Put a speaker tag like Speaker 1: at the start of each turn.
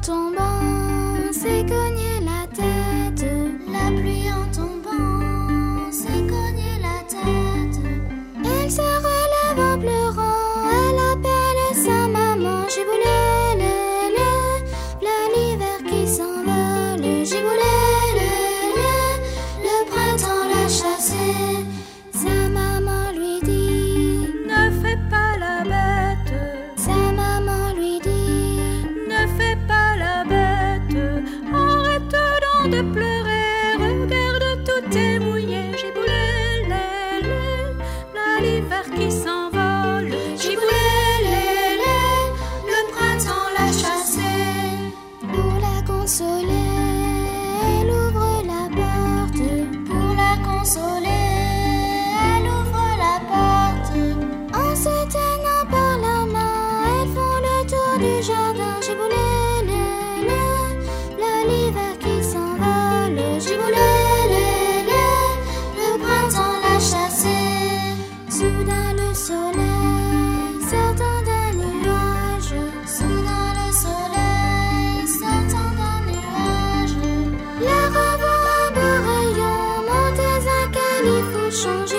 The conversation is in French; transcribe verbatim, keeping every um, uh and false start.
Speaker 1: tombant s'est cogné la tête. La pluie en tombant s'est cogné la tête. Elle se relève en pleurant, elle appelle sa maman. Giboulé, lé, lé, v'là l'hiver qui s'envole. Giboulé, lé, lé, le printemps l'a chassé. Sa maman lui dit,
Speaker 2: ne fais pas la bête.
Speaker 1: Sa maman lui dit,
Speaker 2: ne fais pas la bête. Arrête donc de pleurer, regarde tout est mouillé. Giboulé, lé, lé, là l'hiver qui s'envole.
Speaker 1: Giboulé, lé, lé, le printemps l'a chassé. Pour la consoler, elle ouvre la porte. Pour la consoler, elle ouvre la porte. En se tenant par la main, elles font le tour du jardin. Giboulé, lé, lé, là l'hiver qui s'envole. Giboulé, lé, lé, le printemps l'a chassé. Soudain le soleil sortant d'un nuage. Soudain le soleil sortant d'un nuage. La revoit un beau rayon monter un califourchon.